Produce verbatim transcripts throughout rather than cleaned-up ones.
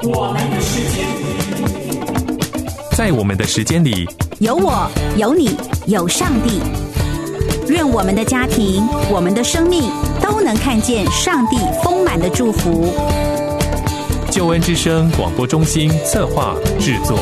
我们的时间， 在我们的时间里， 有我，有你，有上帝。愿我们的家庭，我们的生命都能看见上帝丰满的祝福。 救恩之声广播中心策划制作。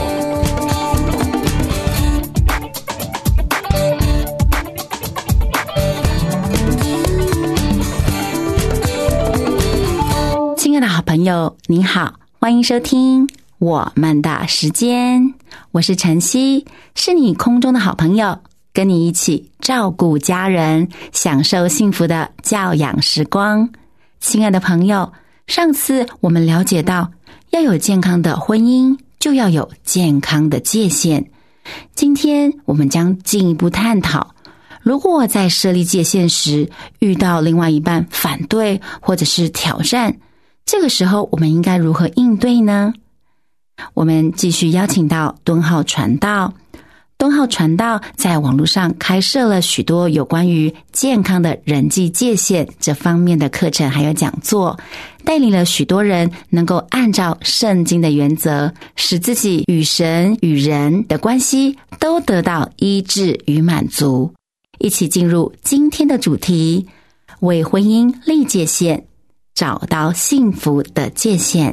亲爱的好朋友，您好，欢迎收听我们的时间，我是晨曦，是你空中的好朋友，跟你一起照顾家人，享受幸福的教养时光。亲爱的朋友，上次我们了解到，要有健康的婚姻，就要有健康的界限。今天我们将进一步探讨，如果在设立界限时，遇到另外一半反对或者是挑战，这个时候我们应该如何应对呢？我们继续邀请到敦浩传道。敦浩传道在网络上开设了许多有关于健康的人际界限这方面的课程还有讲座，带领了许多人能够按照圣经的原则，使自己与神与人的关系都得到医治与满足。一起进入今天的主题，为婚姻立界限，找到幸福的界限。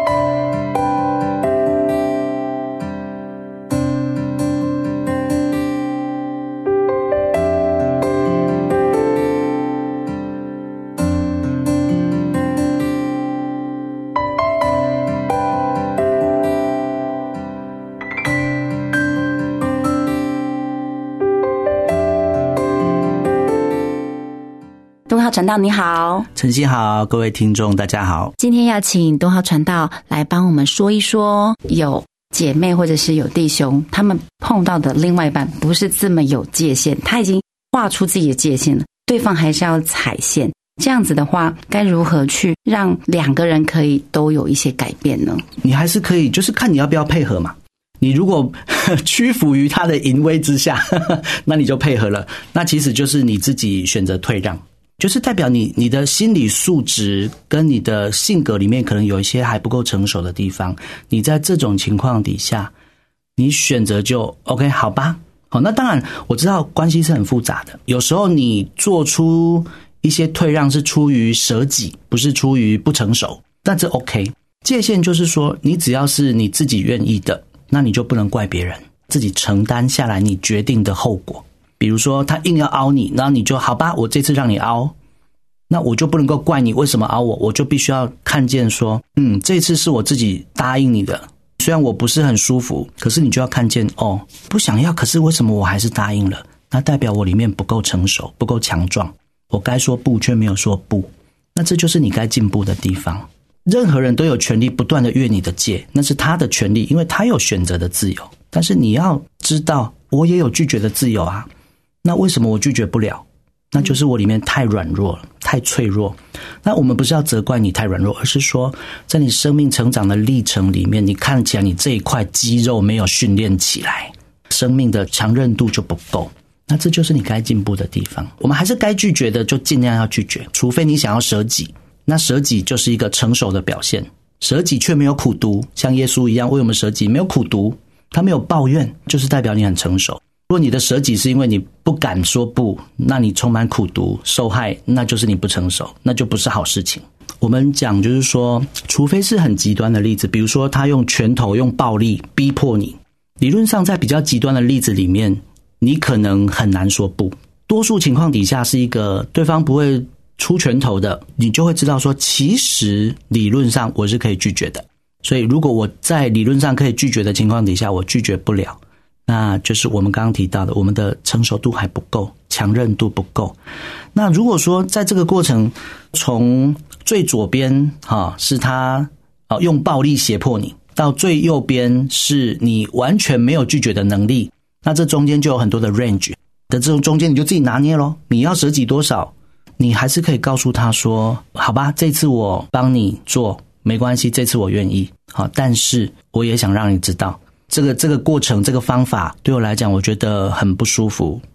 敦浩传道你好。 晨曦好，各位听众大家好。 今天要请敦浩传道来帮我们说一说，有姐妹或者是有弟兄，他们碰到的另外一半不是这么有界限，他已经画出自己的界限了，对方还是要踩线，这样子的话该如何去让两个人可以都有一些改变呢？ 你还是可以，就是看你要不要配合嘛。你如果屈服于他的淫威之下，那你就配合了，那其实就是你自己选择退让，就是代表你你的心理素质跟你的性格里面可能有一些还不够成熟的地方，你在这种情况底下，你选择就 OK 好吧。好，那当然我知道关系是很复杂的，有时候你做出一些退让是出于舍己，不是出于不成熟，但这 OK。界限就是说，你只要是你自己愿意的，那你就不能怪别人，自己承担下来你决定的后果。比如说他硬要凹你，然后你就好吧，我这次让你凹，那我就不能够怪你为什么凹我，我就必须要看见说，嗯，这次是我自己答应你的，虽然我不是很舒服，可是你就要看见哦，不想要，可是为什么我还是答应了？那代表我里面不够成熟，不够强壮，我该说不却没有说不，那这就是你该进步的地方。任何人都有权利不断的越你的界，那是他的权利，因为他有选择的自由，但是你要知道我也有拒绝的自由啊。那为什么我拒绝不了？那就是我里面太软弱了，太脆弱。那我们不是要责怪你太软弱，而是说在你生命成长的历程里面，你看起来你这一块肌肉没有训练起来，生命的强韧度就不够，那这就是你该进步的地方。我们还是该拒绝的就尽量要拒绝，除非你想要舍己，那舍己就是一个成熟的表现。舍己却没有苦毒，像耶稣一样为我们舍己，没有苦毒，他没有抱怨，就是代表你很成熟。如果你的舍己是因为你不敢说不，那你充满苦毒受害，那就是你不成熟，那就不是好事情。我们讲就是说，除非是很极端的例子，比如说他用拳头用暴力逼迫你，理论上在比较极端的例子里面，你可能很难说不。多数情况底下是一个对方不会出拳头的，你就会知道说，其实理论上我是可以拒绝的。所以如果我在理论上可以拒绝的情况底下，我拒绝不了，那就是我们刚刚提到的，我们的成熟度还不够，强韧度不够。那如果说在这个过程，从最左边、啊、是他、啊、用暴力胁迫你，到最右边是你完全没有拒绝的能力，那这中间就有很多的 range 的，这种中间你就自己拿捏咯，你要舍己多少，你还是可以告诉他说，好吧，这次我帮你做没关系，这次我愿意，好，但是我也想让你知道，这个这个过程这个方法对我来讲我觉得很不舒服，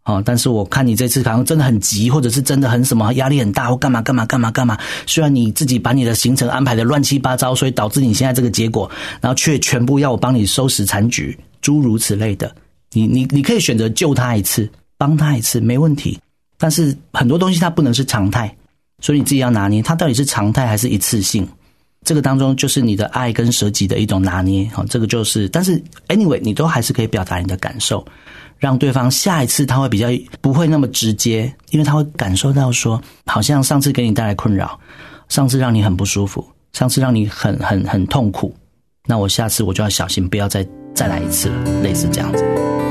哦，但是我看你这次好像真的很急，或者是真的很什么压力很大，或干嘛干嘛干嘛干嘛。虽然你自己把你的行程安排的乱七八糟，所以导致你现在这个结果，然后却全部要我帮你收拾残局，诸如此类的。你你你可以选择救他一次，帮他一次，没问题。但是很多东西它不能是常态，所以你自己要拿捏，它到底是常态还是一次性。这个当中就是你的爱跟舍己的一种拿捏，这个就是，但是 anyway 你都还是可以表达你的感受，让对方下一次他会比较不会那么直接，因为他会感受到说，好像上次给你带来困扰，上次让你很不舒服，上次让你很很很痛苦，那我下次我就要小心，不要再再来一次了，类似这样子。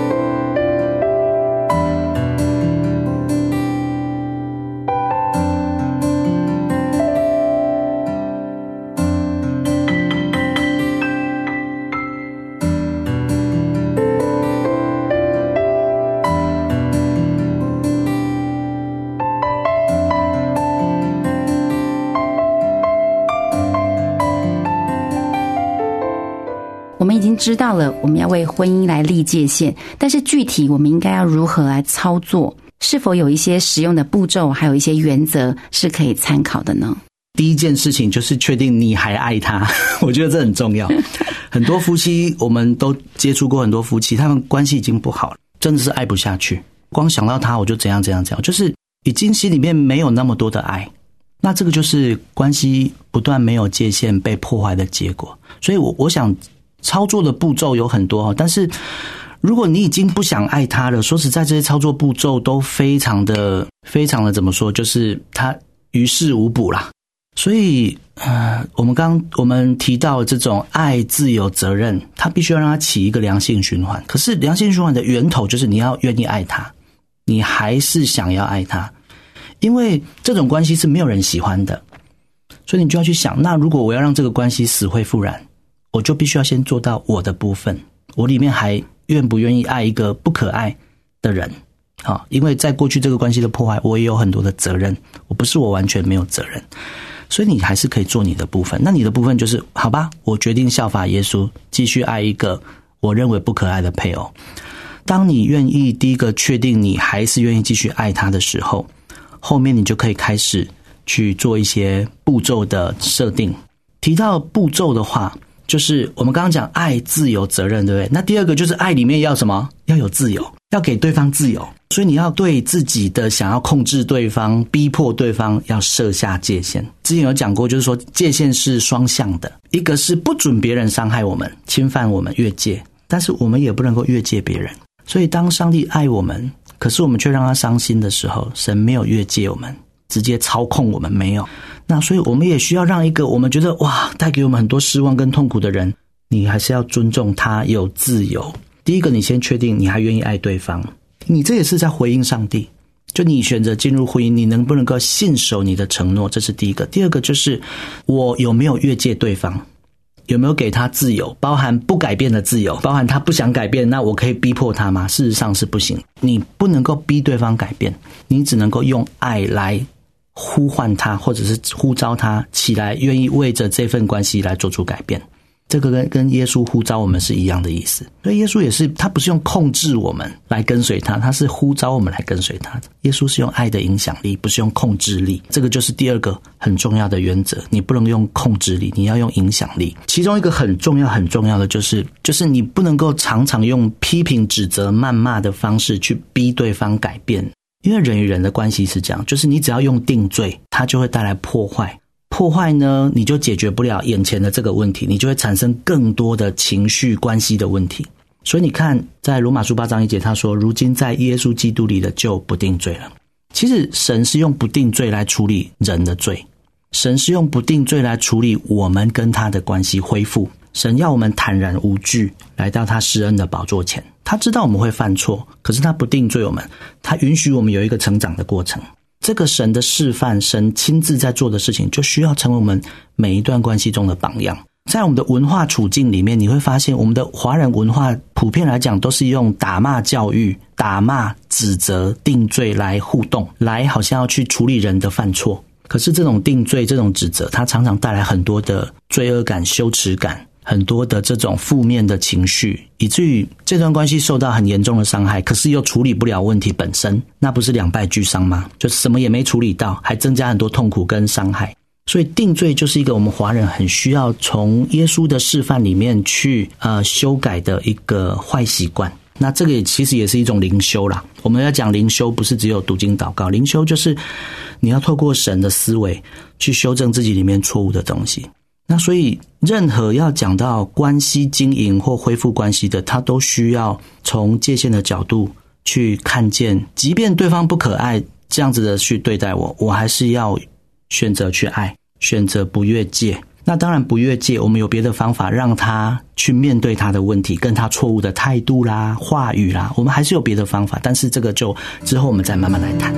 我们已经知道了我们要为婚姻来立界限，但是具体我们应该要如何来操作？是否有一些实用的步骤，还有一些原则是可以参考的呢？ 第一件事情就是确定你还爱他，我觉得这很重要。很多夫妻，我们都接触过很多夫妻，他们关系已经不好了，真的是爱不下去，光想到他我就怎样怎样怎样，就是已经心里面没有那么多的爱。那这个就是关系不断没有界限被破坏的结果。所以我我想操作的步骤有很多，但是如果你已经不想爱他了，说实在这些操作步骤都非常的非常的怎么说，就是他于事无补啦。所以呃，我们刚我们提到这种爱、自由、责任，它必须要让它起一个良性循环。可是良性循环的源头就是你要愿意爱他，你还是想要爱他，因为这种关系是没有人喜欢的。所以你就要去想，那如果我要让这个关系死灰复燃，我就必须要先做到我的部分，我里面还愿不愿意爱一个不可爱的人。好，因为在过去这个关系的破坏，我也有很多的责任，我不是我完全没有责任，所以你还是可以做你的部分。那你的部分就是好吧，我决定效法耶稣，继续爱一个我认为不可爱的配偶。当你愿意第一个确定你还是愿意继续爱他的时候，后面你就可以开始去做一些步骤的设定。提到步骤的话，就是我们刚刚讲爱、自由、责任，对不对？那第二个就是爱里面要什么？要有自由，要给对方自由。所以你要对自己的想要控制对方、逼迫对方要设下界限。之前有讲过，就是说界限是双向的，一个是不准别人伤害我们、侵犯我们、越界，但是我们也不能够越界别人。所以当上帝爱我们，可是我们却让他伤心的时候，神没有越界我们，直接操控我们，没有。那所以我们也需要让一个我们觉得哇带给我们很多失望跟痛苦的人，你还是要尊重他有自由。第一个，你先确定你还愿意爱对方，你这也是在回应上帝。就你选择进入婚姻，你能不能够信守你的承诺，这是第一个。第二个就是我有没有越界对方，有没有给他自由，包含不改变的自由，包含他不想改变，那我可以逼迫他吗？事实上是不行，你不能够逼对方改变，你只能够用爱来呼唤他，或者是呼召他起来，愿意为着这份关系来做出改变。这个跟跟耶稣呼召我们是一样的意思。所以耶稣也是，他不是用控制我们来跟随他，他是呼召我们来跟随他的。耶稣是用爱的影响力，不是用控制力。这个就是第二个很重要的原则，你不能用控制力，你要用影响力。其中一个很重要很重要的就是就是你不能够常常用批评、指责、谩骂的方式去逼对方改变。因为人与人的关系是这样，就是你只要用定罪，它就会带来破坏。破坏呢，你就解决不了眼前的这个问题，你就会产生更多的情绪关系的问题。所以你看，在罗马书八章一节他说，如今在耶稣基督里的就不定罪了。其实神是用不定罪来处理人的罪，神是用不定罪来处理我们跟他的关系恢复。神要我们坦然无惧来到他施恩的宝座前，他知道我们会犯错，可是他不定罪我们，他允许我们有一个成长的过程。这个神的示范，神亲自在做的事情，就需要成为我们每一段关系中的榜样。在我们的文化处境里面，你会发现我们的华人文化普遍来讲都是用打骂教育、打骂、指责、定罪来互动，来好像要去处理人的犯错。可是这种定罪、这种指责，它常常带来很多的罪恶感、羞耻感， 很多的这种负面的情绪，以至于这段关系受到很严重的伤害，可是又处理不了问题本身，那不是两败俱伤吗？就什么也没处理到，还增加很多痛苦跟伤害。所以定罪就是一个我们华人很需要从耶稣的示范里面去呃修改的一个坏习惯。那这个也其实也是一种灵修啦。我们要讲灵修，不是只有读经祷告，灵修就是你要透过神的思维去修正自己里面错误的东西。那所以任何要讲到关系经营或恢复关系的，他都需要从界限的角度去看见，即便对方不可爱，这样子的去对待我，我还是要选择去爱，选择不越界。那当然不越界，我们有别的方法让他去面对他的问题，跟他错误的态度啦、话语啦，我们还是有别的方法，但是这个就之后我们再慢慢来谈。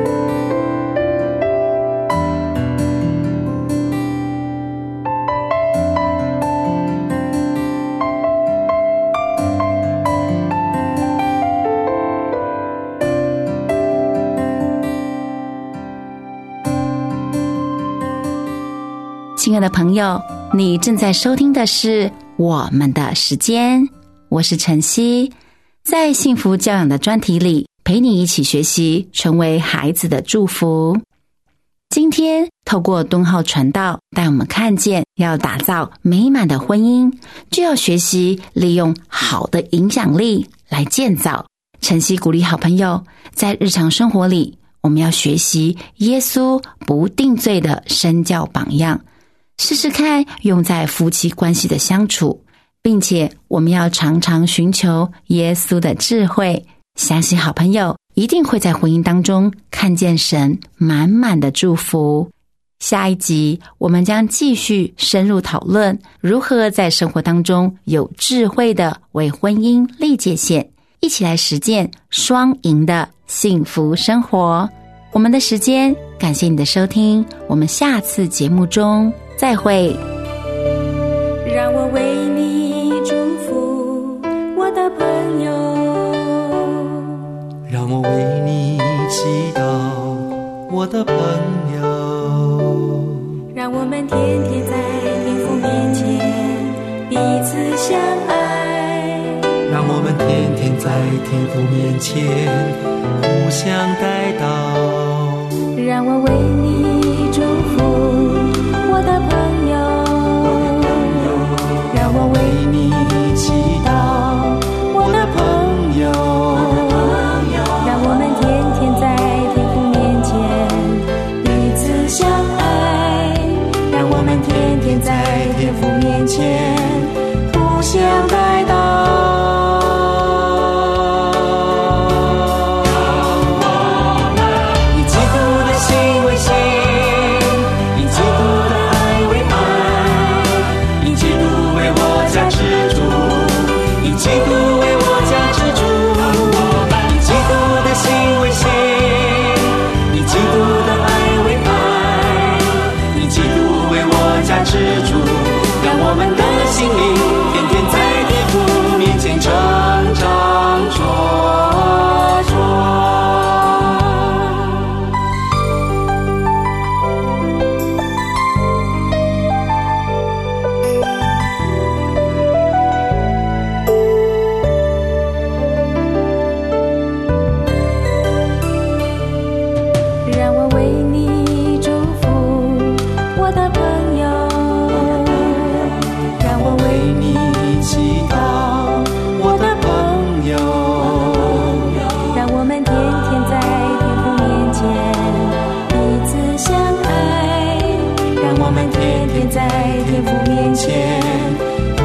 亲爱的朋友，你正在收听的是我们的时间，我是晨曦，在幸福教养的专题里，陪你一起学习成为孩子的祝福。今天透过敦浩传道带我们看见，要打造美满的婚姻，就要学习利用好的影响力来建造。晨曦鼓励好朋友，在日常生活里，我们要学习耶稣不定罪的身教榜样，试试看用在夫妻关系的相处，并且我们要常常寻求耶稣的智慧，相信好朋友一定会在婚姻当中看见神满满的祝福。下一集我们将继续深入讨论如何在生活当中有智慧的为婚姻立界限，一起来实践双赢的幸福生活。我们的时间，感谢你的收听，我们下次节目中再会。 让我为你祝福，我的朋友， 让我为你祈祷，我的朋友， 让我们天天在天父面前彼此相爱， 让我们天天在天父面前互相代祷。 让我为你祝福，我的朋友，让我为你祈祷，我的朋友，让我们天天在天父面前彼此相爱，让我们天天在天父面前互相代祷。 基督为我家支柱，以基督的心为心，以基督的爱为爱，以基督为我家支柱，让我们的心灵天天在天父面前成长茁壮。在天父面前